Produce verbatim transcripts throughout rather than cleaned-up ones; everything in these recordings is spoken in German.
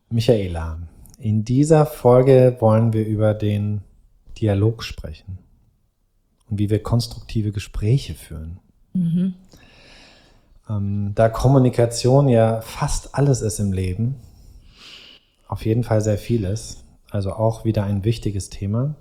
Michaela, in dieser Folge wollen wir über den Dialog sprechen und wie wir konstruktive Gespräche führen. Mhm. Ähm, da Kommunikation ja fast alles ist im Leben, auf jeden Fall sehr vieles, also auch wieder ein wichtiges Thema.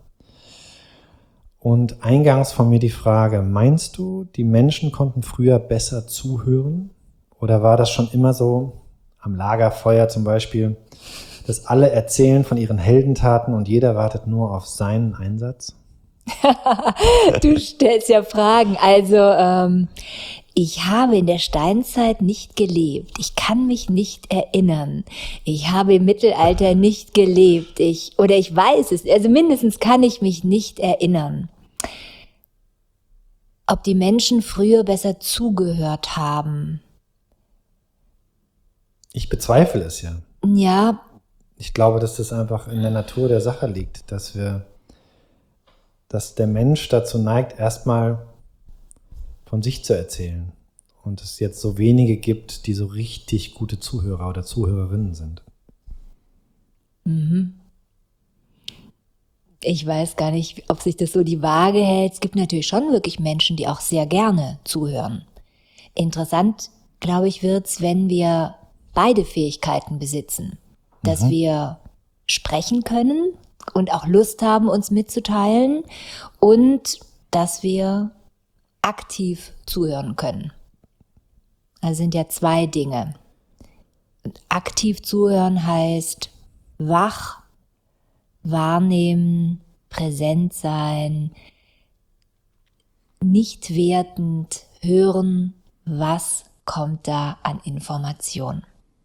Und eingangs von mir die Frage, meinst du, die Menschen konnten früher besser zuhören? Oder war das schon immer so, am Lagerfeuer zum Beispiel, dass alle erzählen von ihren Heldentaten und jeder wartet nur auf seinen Einsatz? Du stellst ja Fragen. Also ähm, ich habe in der Steinzeit nicht gelebt. Ich kann mich nicht erinnern. Ich habe im Mittelalter nicht gelebt. Ich oder ich weiß es. Also mindestens kann ich mich nicht erinnern, ob die Menschen früher besser zugehört haben. Ich bezweifle es ja. Ja. Ich glaube, dass das einfach in der Natur der Sache liegt, dass wir, dass der Mensch dazu neigt, erstmal von sich zu erzählen und es jetzt so wenige gibt, die so richtig gute Zuhörer oder Zuhörerinnen sind. Mhm. Ich weiß gar nicht, ob sich das so die Waage hält. Es gibt natürlich schon wirklich Menschen, die auch sehr gerne zuhören. Interessant, glaube ich, wird's, wenn wir beide Fähigkeiten besitzen. Dass mhm. wir sprechen können und auch Lust haben, uns mitzuteilen und dass wir aktiv zuhören können. Also sind ja zwei Dinge. Und aktiv zuhören heißt wach, wahrnehmen, präsent sein, nicht wertend hören, was kommt da an Information.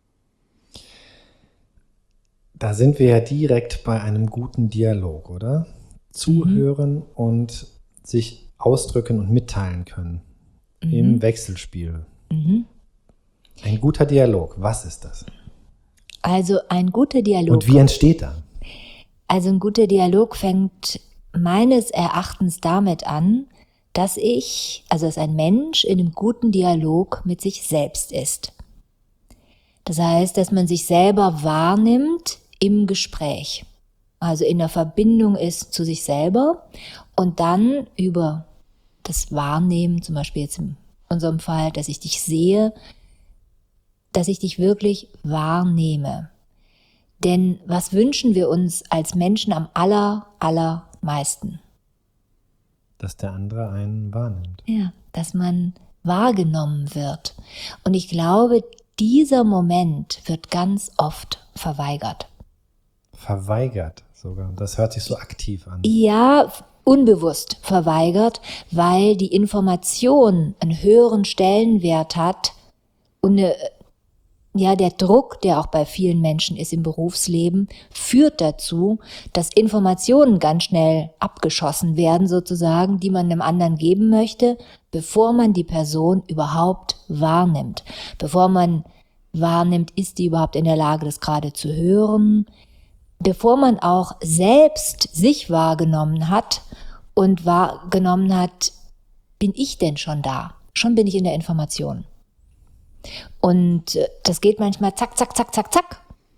Da sind wir ja direkt bei einem guten Dialog, oder? Zuhören mhm. und sich ausdrücken und mitteilen können mhm. im Wechselspiel. Mhm. Ein guter Dialog, was ist das? Also ein guter Dialog. Und wie entsteht er? Also ein guter Dialog fängt meines Erachtens damit an, dass ich, also dass ein Mensch in einem guten Dialog mit sich selbst ist. Das heißt, dass man sich selber wahrnimmt im Gespräch, also in der Verbindung ist zu sich selber und dann über das Wahrnehmen, zum Beispiel jetzt in unserem Fall, dass ich dich sehe, dass ich dich wirklich wahrnehme. Denn was wünschen wir uns als Menschen am aller, allermeisten? Dass der andere einen wahrnimmt. Ja, dass man wahrgenommen wird. Und ich glaube, dieser Moment wird ganz oft verweigert. Verweigert sogar. Das hört sich so aktiv an. Ja, unbewusst verweigert, weil die Information einen höheren Stellenwert hat und eine, ja, der Druck, der auch bei vielen Menschen ist im Berufsleben, führt dazu, dass Informationen ganz schnell abgeschossen werden sozusagen, die man dem anderen geben möchte, bevor man die Person überhaupt wahrnimmt. Bevor man wahrnimmt, ist die überhaupt in der Lage, das gerade zu hören, bevor man auch selbst sich wahrgenommen hat und wahrgenommen hat, bin ich denn schon da? Schon bin ich in der Information. Und das geht manchmal zack, zack, zack, zack, zack.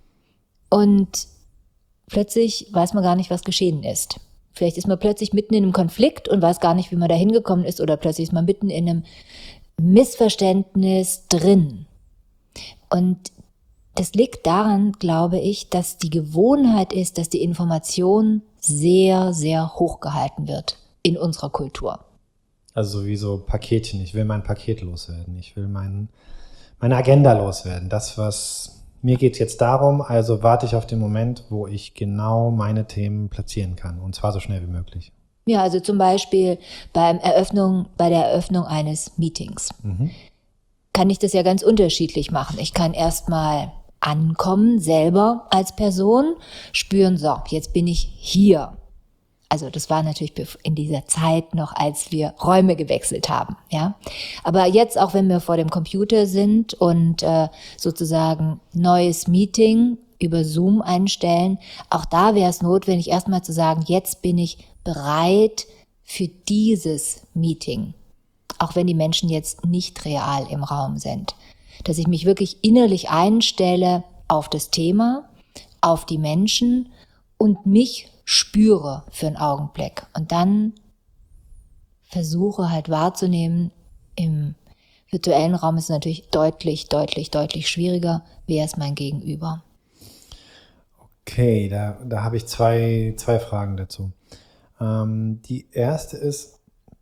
Und plötzlich weiß man gar nicht, was geschehen ist. Vielleicht ist man plötzlich mitten in einem Konflikt und weiß gar nicht, wie man da hingekommen ist, oder plötzlich ist man mitten in einem Missverständnis drin. Und das liegt daran, glaube ich, dass die Gewohnheit ist, dass die Information sehr, sehr hoch gehalten wird in unserer Kultur. Also wie so Paketchen. Ich will mein Paket loswerden. Ich will mein, meine Agenda loswerden. Das, was mir geht jetzt darum, also warte ich auf den Moment, wo ich genau meine Themen platzieren kann. Und zwar so schnell wie möglich. Ja, also zum Beispiel beim Eröffnung, bei der Eröffnung eines Meetings. Mhm. Kann ich das ja ganz unterschiedlich machen. Ich kann erstmal ankommen, selber als Person, spüren, so, jetzt bin ich hier. Also das war natürlich in dieser Zeit noch, als wir Räume gewechselt haben, ja. Aber jetzt, auch wenn wir vor dem Computer sind und äh, sozusagen neues Meeting über Zoom einstellen, auch da wäre es notwendig, erstmal zu sagen, jetzt bin ich bereit für dieses Meeting. Auch wenn die Menschen jetzt nicht real im Raum sind. Dass ich mich wirklich innerlich einstelle auf das Thema, auf die Menschen und mich spüre für einen Augenblick. Und dann versuche halt wahrzunehmen, im virtuellen Raum ist es natürlich deutlich, deutlich, deutlich schwieriger, wer ist mein Gegenüber. Okay, da, da habe ich zwei, zwei Fragen dazu. Ähm, die erste ist,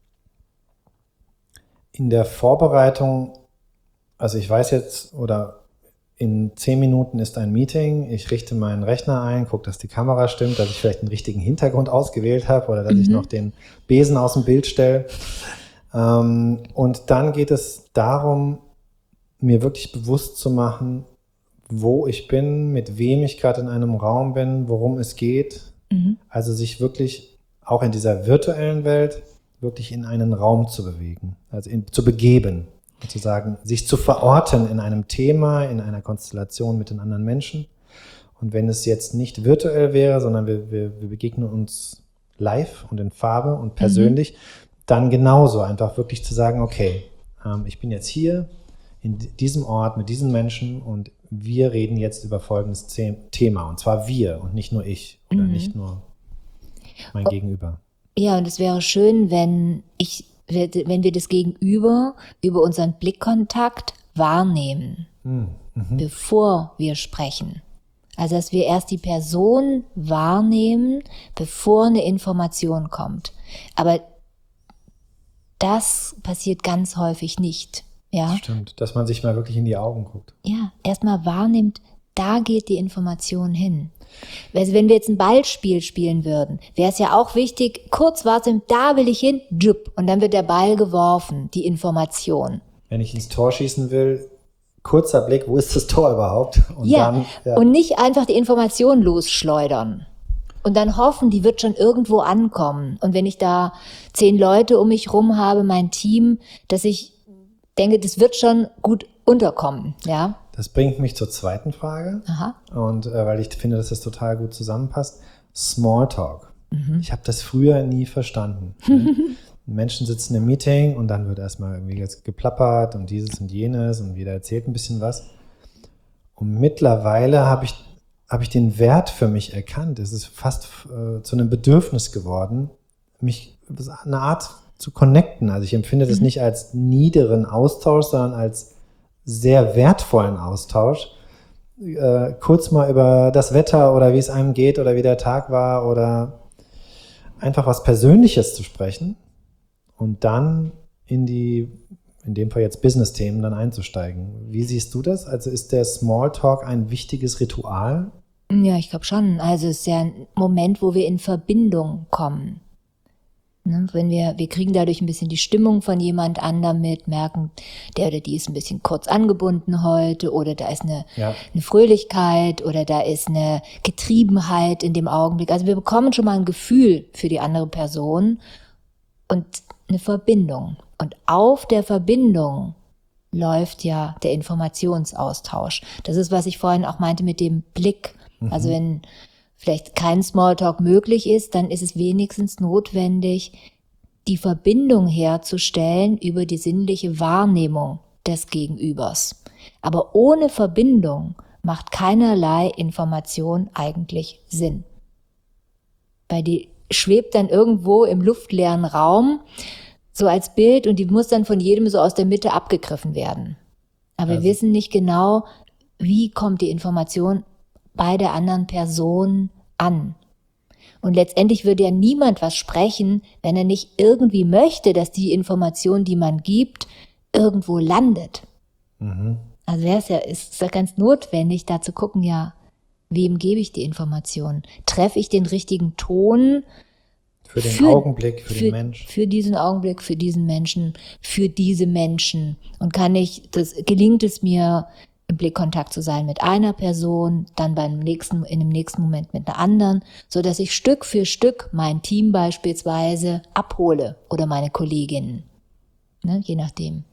in der Vorbereitung, also ich weiß jetzt, oder in zehn Minuten ist ein Meeting, ich richte meinen Rechner ein, gucke, dass die Kamera stimmt, dass ich vielleicht einen richtigen Hintergrund ausgewählt habe oder dass mhm. ich noch den Besen aus dem Bild stelle. Ähm, und dann geht es darum, mir wirklich bewusst zu machen, wo ich bin, mit wem ich gerade in einem Raum bin, worum es geht. Mhm. Also sich wirklich auch in dieser virtuellen Welt wirklich in einen Raum zu bewegen, also in, zu begeben. Sozusagen, sich zu verorten in einem Thema, in einer Konstellation mit den anderen Menschen. Und wenn es jetzt nicht virtuell wäre, sondern wir, wir, wir begegnen uns live und in Farbe und persönlich, mhm. dann genauso einfach wirklich zu sagen, okay, ähm, ich bin jetzt hier in diesem Ort mit diesen Menschen und wir reden jetzt über folgendes Thema. Und zwar wir und nicht nur ich oder mhm. nicht nur mein oh. Gegenüber. Ja, und es wäre schön, wenn ich wenn wir das Gegenüber über unseren Blickkontakt wahrnehmen, mhm. bevor wir sprechen. Also, dass wir erst die Person wahrnehmen, bevor eine Information kommt. Aber das passiert ganz häufig nicht. Ja? Das stimmt, dass man sich mal wirklich in die Augen guckt. Ja, erstmal wahrnimmt, da geht die Information hin. Also wenn wir jetzt ein Ballspiel spielen würden, wäre es ja auch wichtig, kurz warten, da will ich hin, jupp, und dann wird der Ball geworfen, die Information. Wenn ich ins Tor schießen will, kurzer Blick, wo ist das Tor überhaupt? Und ja, dann, ja, und nicht einfach die Information losschleudern. Und dann hoffen, die wird schon irgendwo ankommen. Und wenn ich da zehn Leute um mich rum habe, mein Team, dass ich denke, das wird schon gut unterkommen, ja. Das bringt mich zur zweiten Frage. Aha. Und äh, weil ich finde, dass das total gut zusammenpasst. Smalltalk. Mhm. Ich habe das früher nie verstanden. Ne? Menschen sitzen im Meeting und dann wird erstmal irgendwie jetzt geplappert und dieses und jenes und jeder erzählt ein bisschen was. Und mittlerweile habe ich, hab ich den Wert für mich erkannt. Es ist fast äh, zu einem Bedürfnis geworden, mich eine Art zu connecten. Also ich empfinde das mhm. nicht als niederen Austausch, sondern als sehr wertvollen Austausch, äh, kurz mal über das Wetter oder wie es einem geht oder wie der Tag war oder einfach was Persönliches zu sprechen und dann in die, in dem Fall jetzt Business-Themen dann einzusteigen. Wie siehst du das? Also ist der Smalltalk ein wichtiges Ritual? Ja, ich glaube schon. Also es ist ja ein Moment, wo wir in Verbindung kommen. Ne, wenn wir, wir kriegen dadurch ein bisschen die Stimmung von jemand anderem mit, merken, der oder die ist ein bisschen kurz angebunden heute oder da ist eine, ja. eine Fröhlichkeit oder da ist eine Getriebenheit in dem Augenblick. Also wir bekommen schon mal ein Gefühl für die andere Person und eine Verbindung. Und auf der Verbindung läuft ja der Informationsaustausch. Das ist, was ich vorhin auch meinte mit dem Blick. Mhm. Also wenn vielleicht kein Smalltalk möglich ist, dann ist es wenigstens notwendig, die Verbindung herzustellen über die sinnliche Wahrnehmung des Gegenübers. Aber ohne Verbindung macht keinerlei Information eigentlich Sinn. Weil die schwebt dann irgendwo im luftleeren Raum, so als Bild, und die muss dann von jedem so aus der Mitte abgegriffen werden. Aber also, wir wissen nicht genau, wie kommt die Information bei der anderen Person an. Und letztendlich würde ja niemand was sprechen, wenn er nicht irgendwie möchte, dass die Information, die man gibt, irgendwo landet. Mhm. Also wäre es ja, ist es ja ganz notwendig, da zu gucken, ja, wem gebe ich die Information? Treffe ich den richtigen Ton? Für den für, Augenblick, für, für den Mensch. Für diesen Augenblick, für diesen Menschen, für diese Menschen. Und kann ich, das, gelingt es mir, im Blickkontakt zu sein mit einer Person, dann beim nächsten, in dem nächsten Moment mit einer anderen, so dass ich Stück für Stück mein Team beispielsweise abhole oder meine Kolleginnen, ne, je nachdem.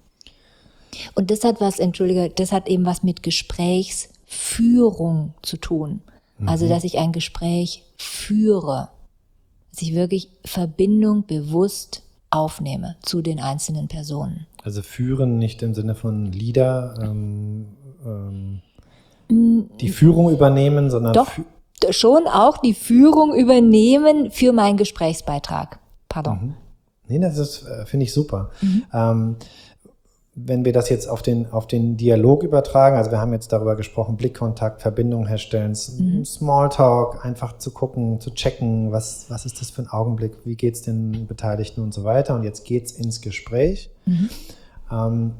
Und das hat was, entschuldige, das hat eben was mit Gesprächsführung zu tun. Mhm. Also, dass ich ein Gespräch führe, dass ich wirklich Verbindung bewusst aufnehme zu den einzelnen Personen. Also führen nicht im Sinne von Leader, ähm, ähm, die Führung übernehmen, sondern doch, fü- schon auch die Führung übernehmen für meinen Gesprächsbeitrag. Pardon. Mhm. Nee, das ist, äh, finde ich super. Mhm. Ähm, wenn wir das jetzt auf den, auf den Dialog übertragen, also wir haben jetzt darüber gesprochen, Blickkontakt, Verbindung herstellen, mhm. Smalltalk, einfach zu gucken, zu checken, was, was ist das für ein Augenblick, wie geht es den Beteiligten und so weiter. Und jetzt geht es ins Gespräch. Mhm. Ähm,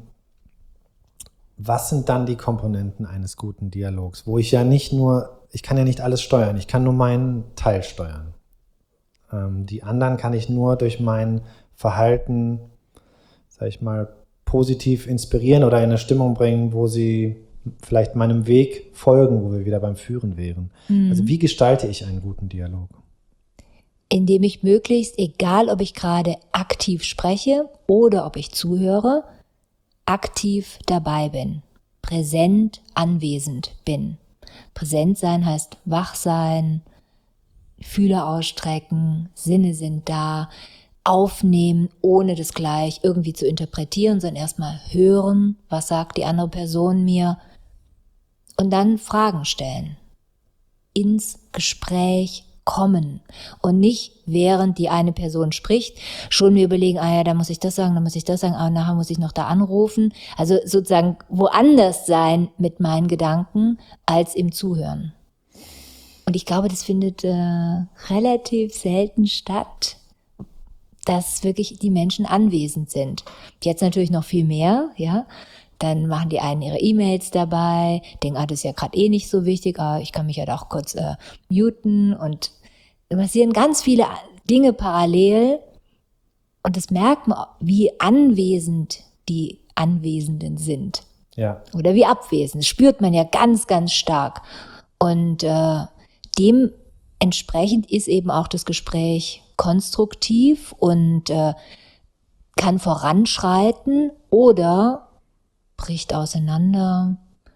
was sind dann die Komponenten eines guten Dialogs? Wo ich ja nicht nur, ich kann ja nicht alles steuern, ich kann nur meinen Teil steuern. Ähm, die anderen kann ich nur durch mein Verhalten, sag ich mal, positiv inspirieren oder in eine Stimmung bringen, wo sie vielleicht meinem Weg folgen, wo wir wieder beim Führen wären. Mhm. Also wie gestalte ich einen guten Dialog? Indem ich möglichst, egal ob ich gerade aktiv spreche oder ob ich zuhöre, aktiv dabei bin, präsent, anwesend bin. Präsent sein heißt wach sein, Fühler ausstrecken, Sinne sind da, aufnehmen, ohne das gleich irgendwie zu interpretieren, sondern erstmal hören, was sagt die andere Person mir und dann Fragen stellen, ins Gespräch kommen und nicht während die eine Person spricht, schon mir überlegen, ah ja, da muss ich das sagen, da muss ich das sagen, ah, nachher muss ich noch da anrufen, also sozusagen woanders sein mit meinen Gedanken als im Zuhören. Und ich glaube, das findet äh, relativ selten statt, dass wirklich die Menschen anwesend sind. Jetzt natürlich noch viel mehr, ja. Dann machen die einen ihre E-Mails dabei, denken, ah, das ist ja gerade eh nicht so wichtig, ah, ich kann mich ja doch kurz äh, muten und es passieren ganz viele Dinge parallel und das merkt man, wie anwesend die Anwesenden sind. Ja. Oder wie abwesend. Das spürt man ja ganz, ganz stark. Und äh, dementsprechend ist eben auch das Gespräch konstruktiv und äh, kann voranschreiten oder bricht auseinander,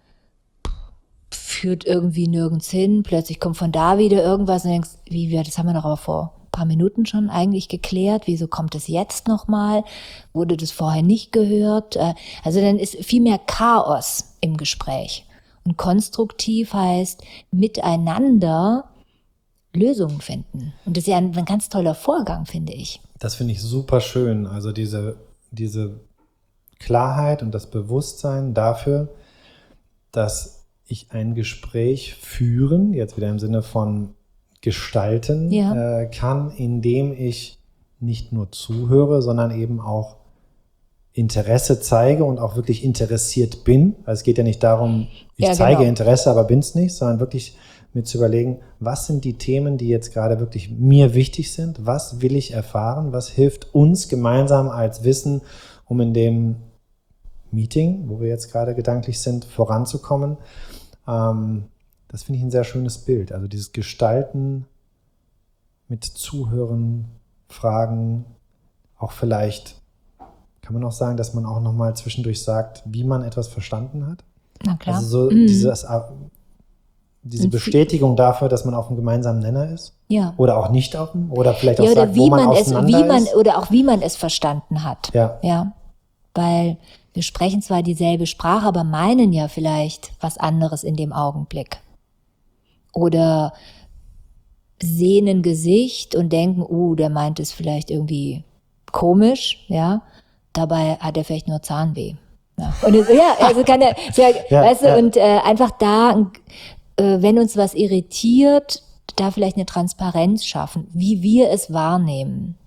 führt irgendwie nirgends hin, plötzlich kommt von da wieder irgendwas und denkst, wie wir, das haben wir doch aber vor ein paar Minuten schon eigentlich geklärt, wieso kommt es jetzt nochmal, wurde das vorher nicht gehört, also dann ist viel mehr Chaos im Gespräch und konstruktiv heißt miteinander Lösungen finden. Und das ist ja ein, ein ganz toller Vorgang, finde ich. Das finde ich super schön. Also diese, diese Klarheit und das Bewusstsein dafür, dass ich ein Gespräch führen, jetzt wieder im Sinne von gestalten, ja. äh, kann, indem ich nicht nur zuhöre, sondern eben auch Interesse zeige und auch wirklich interessiert bin. Also es geht ja nicht darum, ich ja, zeige genau. Interesse, aber bin es nicht, sondern wirklich mir zu überlegen, was sind die Themen, die jetzt gerade wirklich mir wichtig sind, was will ich erfahren, was hilft uns gemeinsam als Wissen, um in dem Meeting, wo wir jetzt gerade gedanklich sind, voranzukommen. Ähm, das finde ich ein sehr schönes Bild. Also dieses Gestalten mit Zuhören, Fragen, auch vielleicht, kann man auch sagen, dass man auch nochmal zwischendurch sagt, wie man etwas verstanden hat. Na klar. Also so mhm. dieses Diese Bestätigung dafür, dass man auf einem gemeinsamen Nenner ist? Ja. Oder auch nicht auf dem? Oder vielleicht auch ja, oder sagt, wie wo man, man es, auseinander wie man, ist? Oder auch wie man es verstanden hat. Ja. Ja. Weil wir sprechen zwar dieselbe Sprache, aber meinen ja vielleicht was anderes in dem Augenblick. Oder sehen ein Gesicht und denken, uh, der meint es vielleicht irgendwie komisch, ja. Dabei hat er vielleicht nur Zahnweh. Ja, und es, ja also kann er, ja, ja, weißt du, ja. und äh, einfach da wenn uns was irritiert, da vielleicht eine Transparenz schaffen, wie wir es wahrnehmen.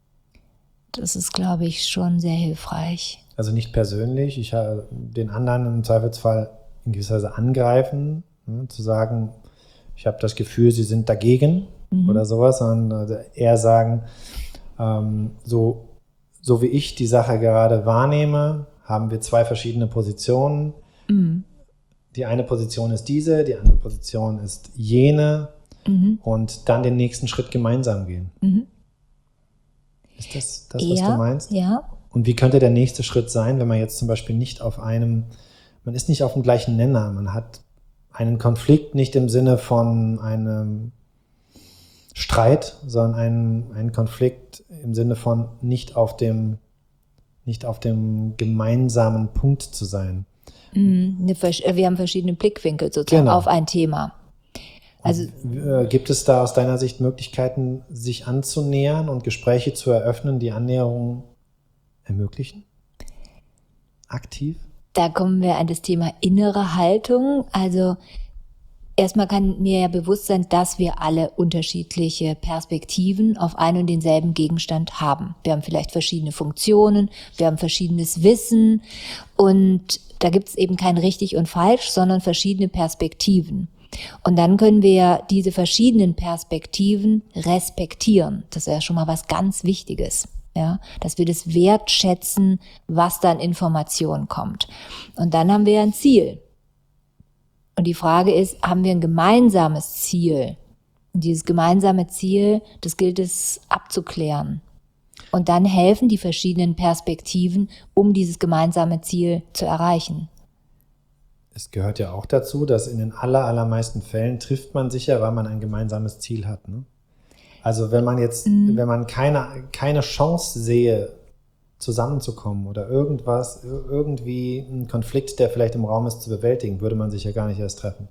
Das ist, glaube ich, schon sehr hilfreich. Also nicht persönlich, ich den anderen im Zweifelsfall in gewisser Weise angreifen, ne, zu sagen, ich habe das Gefühl, sie sind dagegen mhm. oder sowas, sondern eher sagen, ähm, so, so wie ich die Sache gerade wahrnehme, haben wir zwei verschiedene Positionen. Mhm. Die eine Position ist diese, die andere Position ist jene mhm. und dann den nächsten Schritt gemeinsam gehen. Mhm. Ist das das, was ja, du meinst? Ja. Und wie könnte der nächste Schritt sein, wenn man jetzt zum Beispiel nicht auf einem, man ist nicht auf dem gleichen Nenner, man hat einen Konflikt nicht im Sinne von einem Streit, sondern einen, einen Konflikt im Sinne von nicht auf dem, nicht auf dem gemeinsamen Punkt zu sein. Wir haben verschiedene Blickwinkel sozusagen genau. auf ein Thema. Also äh, gibt es da aus deiner Sicht Möglichkeiten, sich anzunähern und Gespräche zu eröffnen, die Annäherung ermöglichen? Aktiv? Da kommen wir an das Thema innere Haltung. Also erstmal kann mir ja bewusst sein, dass wir alle unterschiedliche Perspektiven auf einen und denselben Gegenstand haben. Wir haben vielleicht verschiedene Funktionen, wir haben verschiedenes Wissen und da gibt es eben kein richtig und falsch, sondern verschiedene Perspektiven. Und dann können wir diese verschiedenen Perspektiven respektieren. Das ist ja schon mal was ganz Wichtiges. Ja, dass wir das wertschätzen, was da an Informationen kommt. Und dann haben wir ein Ziel. Und die Frage ist, haben wir ein gemeinsames Ziel? Und dieses gemeinsame Ziel, das gilt es abzuklären. Und dann helfen die verschiedenen Perspektiven, um dieses gemeinsame Ziel zu erreichen. Es gehört ja auch dazu, dass in den aller, allermeisten Fällen trifft man sich ja, weil man ein gemeinsames Ziel hat. Ne? Also wenn man jetzt, mhm. wenn man keine, keine Chance sehe, zusammenzukommen oder irgendwas, irgendwie einen Konflikt, der vielleicht im Raum ist, zu bewältigen, würde man sich ja gar nicht erst treffen.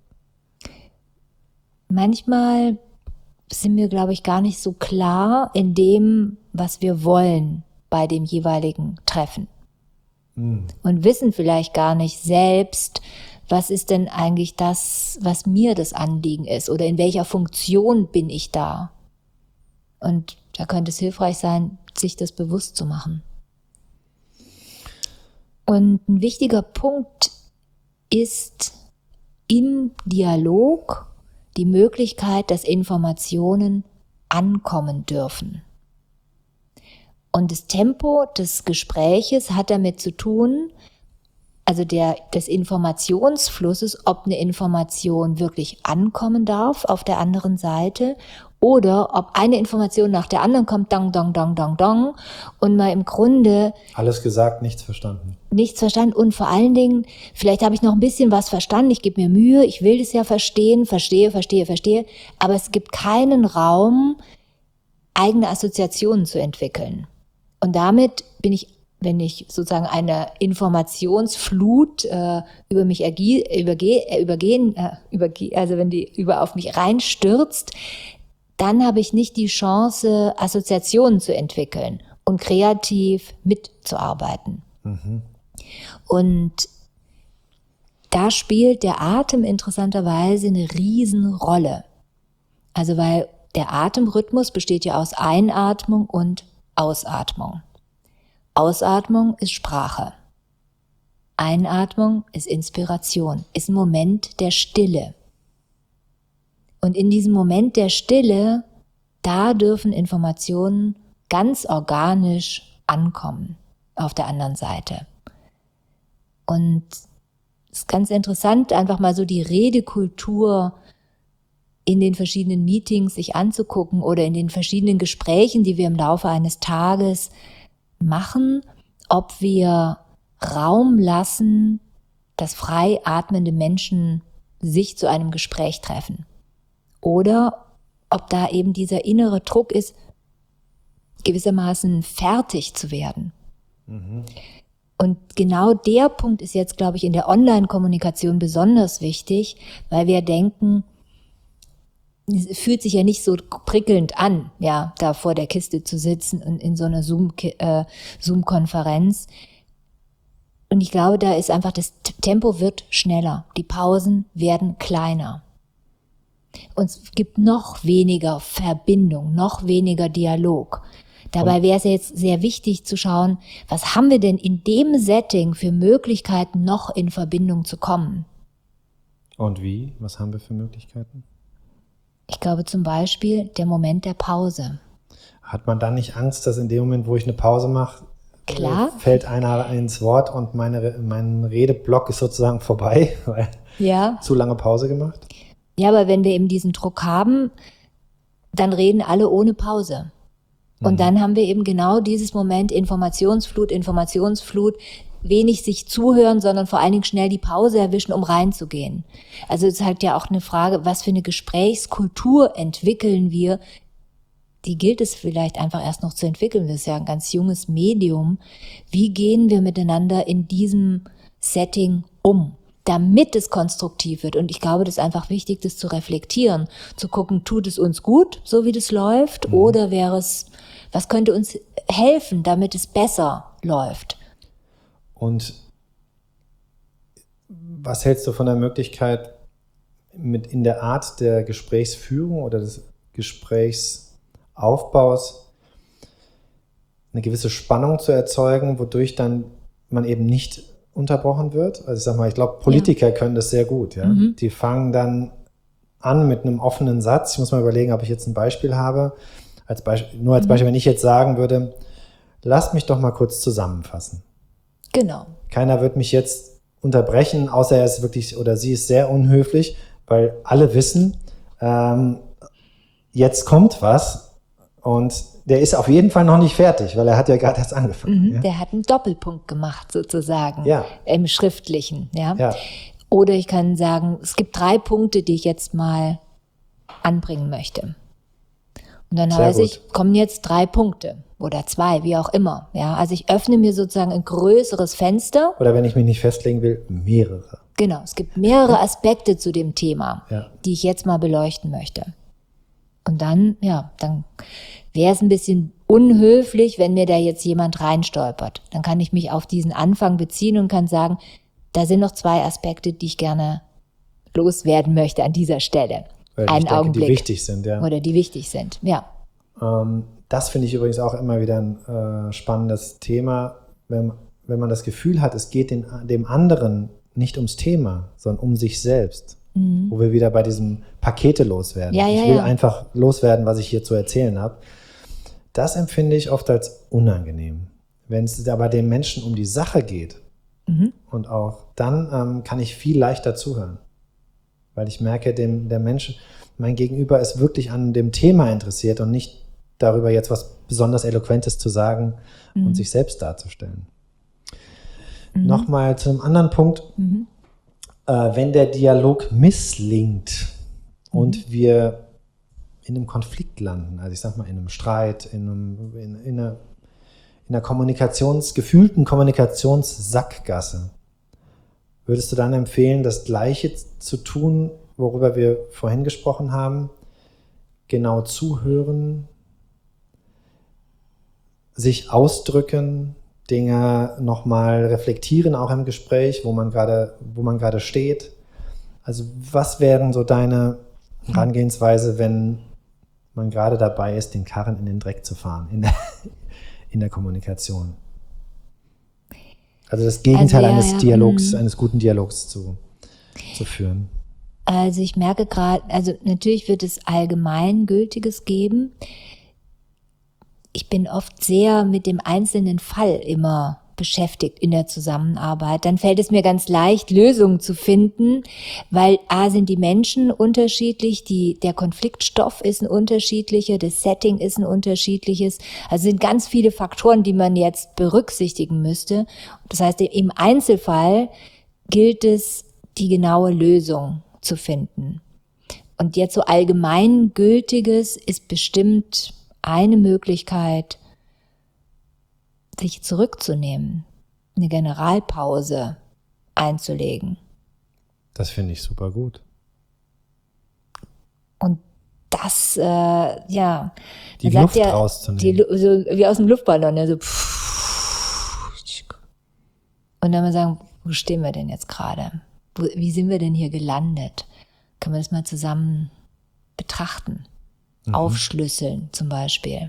Manchmal sind wir, glaube ich, gar nicht so klar in dem, was wir wollen bei dem jeweiligen Treffen. Mhm. Und wissen vielleicht gar nicht selbst, was ist denn eigentlich das, was mir das Anliegen ist oder in welcher Funktion bin ich da? Und da könnte es hilfreich sein, sich das bewusst zu machen. Und ein wichtiger Punkt ist im Dialog die Möglichkeit, dass Informationen ankommen dürfen. Und das Tempo des Gespräches hat damit zu tun, also der, des Informationsflusses, ob eine Information wirklich ankommen darf auf der anderen Seite oder ob eine Information nach der anderen kommt, dong, dong, dong, dong, dong, und man im Grunde alles gesagt, nichts verstanden. Nichts verstanden und vor allen Dingen, vielleicht habe ich noch ein bisschen was verstanden, ich gebe mir Mühe, ich will das ja verstehen, verstehe, verstehe, verstehe, aber es gibt keinen Raum, eigene Assoziationen zu entwickeln. Und damit bin ich, wenn ich sozusagen eine Informationsflut äh, über mich ergie, überge, äh, übergehen, äh, überge, also wenn die über auf mich reinstürzt, dann habe ich nicht die Chance, Assoziationen zu entwickeln und kreativ mitzuarbeiten. Mhm. Und da spielt der Atem interessanterweise eine Riesenrolle. Also weil der Atemrhythmus besteht ja aus Einatmung und Ausatmung. Ausatmung ist Sprache. Einatmung ist Inspiration, ist ein Moment der Stille. Und in diesem Moment der Stille, da dürfen Informationen ganz organisch ankommen auf der anderen Seite. Und es ist ganz interessant, einfach mal so die Redekultur in den verschiedenen Meetings sich anzugucken oder in den verschiedenen Gesprächen, die wir im Laufe eines Tages machen, ob wir Raum lassen, dass frei atmende Menschen sich zu einem Gespräch treffen. Oder ob da eben dieser innere Druck ist, gewissermaßen fertig zu werden. Mhm. Und genau der Punkt ist jetzt, glaube ich, in der Online-Kommunikation besonders wichtig, weil wir denken, es fühlt sich ja nicht so prickelnd an, ja, da vor der Kiste zu sitzen und in so einer Zoom, äh, Zoom-Konferenz. Und ich glaube, da ist einfach, das Tempo wird schneller, die Pausen werden kleiner. Und es gibt noch weniger Verbindung, noch weniger Dialog. Dabei wäre es ja jetzt sehr wichtig zu schauen, was haben wir denn in dem Setting für Möglichkeiten, noch in Verbindung zu kommen? Und wie? Was haben wir für Möglichkeiten? Ich glaube zum Beispiel der Moment der Pause. Hat man dann nicht Angst, dass in dem Moment, wo ich eine Pause mache, Klar. fällt einer ins Wort und meine, mein Redeblock ist sozusagen vorbei, weil ja. zu lange Pause gemacht? Ja, aber wenn wir eben diesen Druck haben, dann reden alle ohne Pause. Mhm. Und dann haben wir eben genau dieses Moment Informationsflut, Informationsflut, wenig sich zuhören, sondern vor allen Dingen schnell die Pause erwischen, um reinzugehen. Also es ist halt ja auch eine Frage, was für eine Gesprächskultur entwickeln wir? Die gilt es vielleicht einfach erst noch zu entwickeln. Das ist ja ein ganz junges Medium. Wie gehen wir miteinander in diesem Setting um? damit es konstruktiv wird. Und ich glaube, das ist einfach wichtig, das zu reflektieren, zu gucken, tut es uns gut, so wie das läuft, mhm. oder wäre es, was könnte uns helfen, damit es besser läuft? Und was hältst du von der Möglichkeit, mit in der Art der Gesprächsführung oder des Gesprächsaufbaus eine gewisse Spannung zu erzeugen, wodurch dann man eben nicht unterbrochen wird? Also ich sag mal, ich glaube, Politiker ja. können das sehr gut. Ja? Mhm. Die fangen dann an mit einem offenen Satz. Ich muss mal überlegen, ob ich jetzt ein Beispiel habe. Als Beispiel, nur als Beispiel, mhm. wenn ich jetzt sagen würde, lasst mich doch mal kurz zusammenfassen. Genau. Keiner wird mich jetzt unterbrechen, außer er ist wirklich oder sie ist sehr unhöflich, weil alle wissen, ähm, jetzt kommt was und der ist auf jeden Fall noch nicht fertig, weil er hat ja gerade erst angefangen. Mhm, ja? Der hat einen Doppelpunkt gemacht sozusagen ja. im Schriftlichen. Ja? Ja. Oder ich kann sagen, es gibt drei Punkte, die ich jetzt mal anbringen möchte. Und dann Sehr weiß gut. ich, kommen jetzt drei Punkte oder zwei, wie auch immer. Ja, also ich öffne mir sozusagen ein größeres Fenster. Oder wenn ich mich nicht festlegen will, mehrere. Genau, es gibt mehrere Aspekte zu dem Thema, ja. die ich jetzt mal beleuchten möchte. Und dann, ja, dann wäre es ein bisschen unhöflich, wenn mir da jetzt jemand reinstolpert. Dann kann ich mich auf diesen Anfang beziehen und kann sagen, da sind noch zwei Aspekte, die ich gerne loswerden möchte an dieser Stelle. Weil Einen ich denke, Augenblick. Die wichtig sind, ja. Oder die wichtig sind, ja. Ähm, das finde ich übrigens auch immer wieder ein äh, spannendes Thema, wenn, wenn man das Gefühl hat, es geht den, dem anderen nicht ums Thema, sondern um sich selbst. Mhm. Wo wir wieder bei diesem Pakete loswerden. Ja, ja, ich will ja. einfach loswerden, was ich hier zu erzählen habe. Das empfinde ich oft als unangenehm. Wenn es aber dem Menschen um die Sache geht, mhm. und auch dann ähm, kann ich viel leichter zuhören. Weil ich merke, dem, der Mensch, mein Gegenüber ist wirklich an dem Thema interessiert und nicht darüber jetzt was besonders Eloquentes zu sagen mhm. und sich selbst darzustellen. Mhm. Nochmal zu einem anderen Punkt. Mhm. Äh, wenn der Dialog misslingt mhm. und wir in einem Konflikt landen, also ich sag mal in einem Streit, in, einem, in, in einer, in einer Kommunikations, gefühlten Kommunikationssackgasse, würdest du dann empfehlen, das Gleiche zu tun, worüber wir vorhin gesprochen haben? Genau zuhören, sich ausdrücken, Dinge nochmal reflektieren, auch im Gespräch, wo man gerade, wo man gerade steht. Also was wären so deine Herangehensweise, wenn man gerade dabei ist, den Karren in den Dreck zu fahren, in der, in der Kommunikation? Also das Gegenteil also, ja, eines ja, Dialogs, mh. eines guten Dialogs zu, zu führen. Also ich merke gerade, also natürlich wird es Allgemeingültiges geben. Ich bin oft sehr mit dem einzelnen Fall immer beschäftigt in der Zusammenarbeit. Dann fällt es mir ganz leicht, Lösungen zu finden, weil A sind die Menschen unterschiedlich, die, der Konfliktstoff ist ein unterschiedlicher, das Setting ist ein unterschiedliches. Also sind ganz viele Faktoren, die man jetzt berücksichtigen müsste. Das heißt, im Einzelfall gilt es, die genaue Lösung zu finden. Und jetzt so Allgemeingültiges ist bestimmt eine Möglichkeit, sich zurückzunehmen, eine Generalpause einzulegen. Das finde ich super gut. Und das, äh, ja. Die Luft ja, rauszunehmen. Die, so wie aus dem Luftballon. Also und dann mal sagen, wo stehen wir denn jetzt gerade? Wo, wie sind wir denn hier gelandet? Können wir das mal zusammen betrachten? Mhm. Aufschlüsseln zum Beispiel.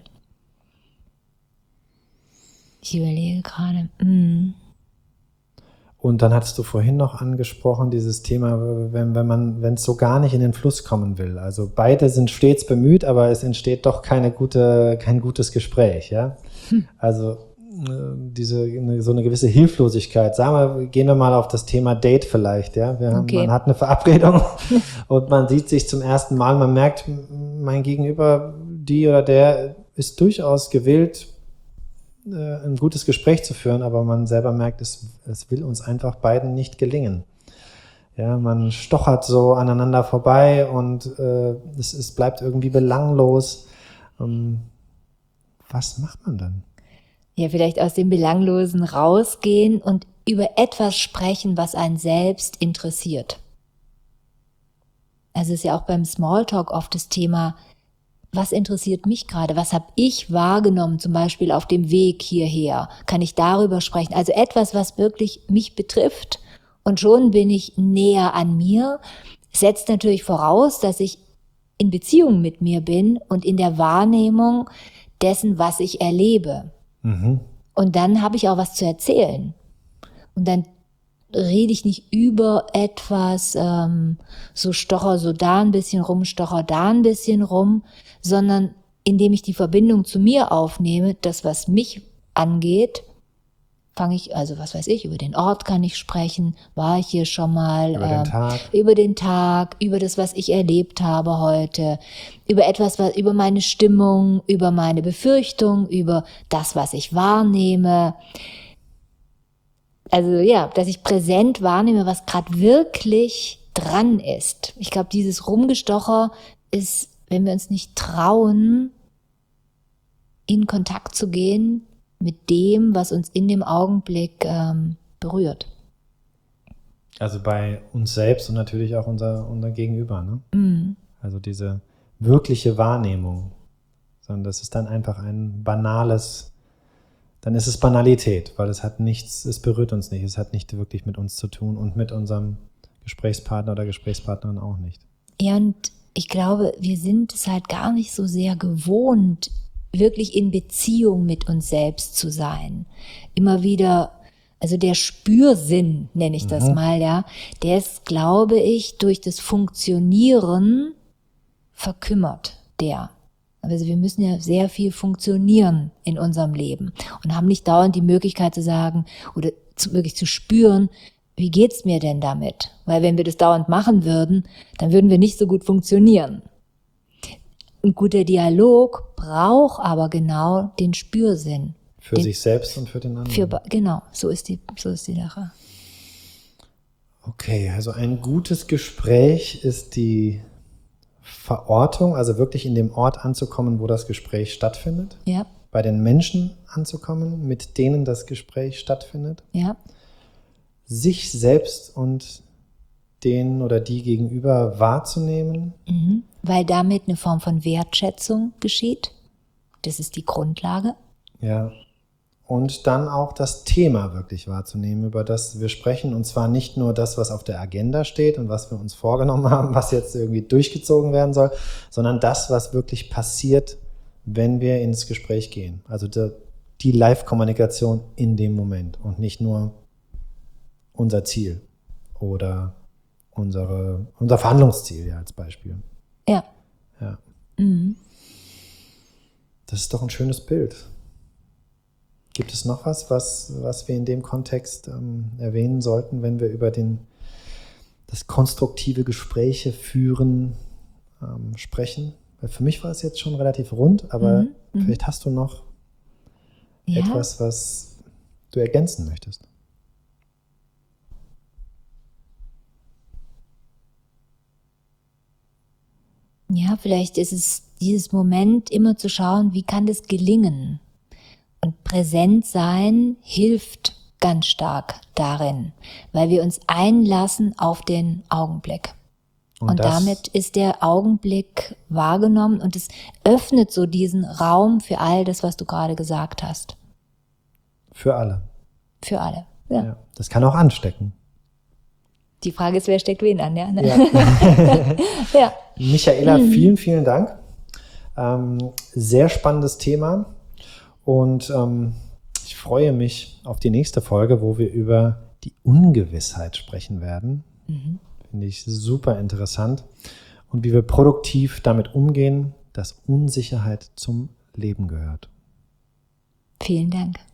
Ich überlege gerade. Mm. Und dann hattest du vorhin noch angesprochen, dieses Thema, wenn, wenn man, wenn es so gar nicht in den Fluss kommen will. Also beide sind stets bemüht, aber es entsteht doch keine gute, kein gutes Gespräch, ja. Hm. Also diese, so eine gewisse Hilflosigkeit. Sagen wir, gehen wir mal auf das Thema Date vielleicht, ja. Wir haben, okay. Man hat eine Verabredung und man sieht sich zum ersten Mal, man merkt, mein Gegenüber, die oder der ist durchaus gewillt, ein gutes Gespräch zu führen, aber man selber merkt, es, es will uns einfach beiden nicht gelingen. Ja, man stochert so aneinander vorbei und äh, es, es bleibt irgendwie belanglos. Ähm, was macht man dann? Ja, vielleicht aus dem Belanglosen rausgehen und über etwas sprechen, was einen selbst interessiert. Also es ist ja auch beim Smalltalk oft das Thema, was interessiert mich gerade? Was habe ich wahrgenommen, zum Beispiel auf dem Weg hierher? Kann ich darüber sprechen? Also etwas, was wirklich mich betrifft. Und schon bin ich näher an mir. Setzt natürlich voraus, dass ich in Beziehung mit mir bin und in der Wahrnehmung dessen, was ich erlebe. Mhm. Und dann habe ich auch was zu erzählen. Und dann rede ich nicht über etwas, ähm, so stocher so da ein bisschen rum, stocher da ein bisschen rum, sondern indem ich die Verbindung zu mir aufnehme, das, was mich angeht, fange ich, also was weiß ich, über den Ort kann ich sprechen, war ich hier schon mal, über, ähm, den Tag. über den Tag, über das, was ich erlebt habe heute, über etwas, was, über meine Stimmung, über meine Befürchtung, über das, was ich wahrnehme. Also ja, dass ich präsent wahrnehme, was gerade wirklich dran ist. Ich glaube, dieses Rumgestocher ist, wenn wir uns nicht trauen, in Kontakt zu gehen mit dem, was uns in dem Augenblick ähm, berührt. Also bei uns selbst und natürlich auch unser, unser Gegenüber, ne? Mm. Also diese wirkliche Wahrnehmung. Sondern das ist dann einfach ein banales, dann ist es Banalität, weil es hat nichts, es berührt uns nicht, es hat nicht wirklich mit uns zu tun und mit unserem Gesprächspartner oder Gesprächspartnerin auch nicht. Ja, und ich glaube, wir sind es halt gar nicht so sehr gewohnt, wirklich in Beziehung mit uns selbst zu sein. Immer wieder, also der Spürsinn, nenne ich das mhm. mal, ja, der ist, glaube ich, durch das Funktionieren verkümmert, der. Also wir müssen ja sehr viel funktionieren in unserem Leben und haben nicht dauernd die Möglichkeit zu sagen oder zu, wirklich zu spüren, wie geht's mir denn damit? Weil wenn wir das dauernd machen würden, dann würden wir nicht so gut funktionieren. Ein guter Dialog braucht aber genau den Spürsinn. Für den, sich selbst und für den anderen. Für, genau, so ist die, so ist die Sache. Okay, also ein gutes Gespräch ist die Verortung, also wirklich in dem Ort anzukommen, wo das Gespräch stattfindet. Ja. Bei den Menschen anzukommen, mit denen das Gespräch stattfindet. Ja. Sich selbst und den oder die gegenüber wahrzunehmen. Mhm. Weil damit eine Form von Wertschätzung geschieht. Das ist die Grundlage. Ja. Und dann auch das Thema wirklich wahrzunehmen, über das wir sprechen. Und zwar nicht nur das, was auf der Agenda steht und was wir uns vorgenommen haben, was jetzt irgendwie durchgezogen werden soll, sondern das, was wirklich passiert, wenn wir ins Gespräch gehen. Also die, die Live-Kommunikation in dem Moment und nicht nur unser Ziel oder unsere, unser Verhandlungsziel, ja, als Beispiel. Ja. Ja. Mhm. Das ist doch ein schönes Bild. Gibt es noch was, was, was wir in dem Kontext ähm, erwähnen sollten, wenn wir über den, das konstruktive Gespräche führen ähm, sprechen? Weil für mich war es jetzt schon relativ rund, aber mhm, vielleicht hast du noch ja. etwas, was du ergänzen möchtest. Ja, vielleicht ist es dieses Moment, immer zu schauen, wie kann das gelingen? Und präsent sein hilft ganz stark darin, weil wir uns einlassen auf den Augenblick. Und, und damit ist der Augenblick wahrgenommen und es öffnet so diesen Raum für all das, was du gerade gesagt hast. Für alle. Für alle, ja. ja. Das kann auch anstecken. Die Frage ist, wer steckt wen an, ja? Ne? Ja. ja. Michaela, mhm. vielen, vielen Dank. Ähm, sehr spannendes Thema. Und ähm, ich freue mich auf die nächste Folge, wo wir über die Ungewissheit sprechen werden. Mhm. Finde ich super interessant. Und wie wir produktiv damit umgehen, dass Unsicherheit zum Leben gehört. Vielen Dank.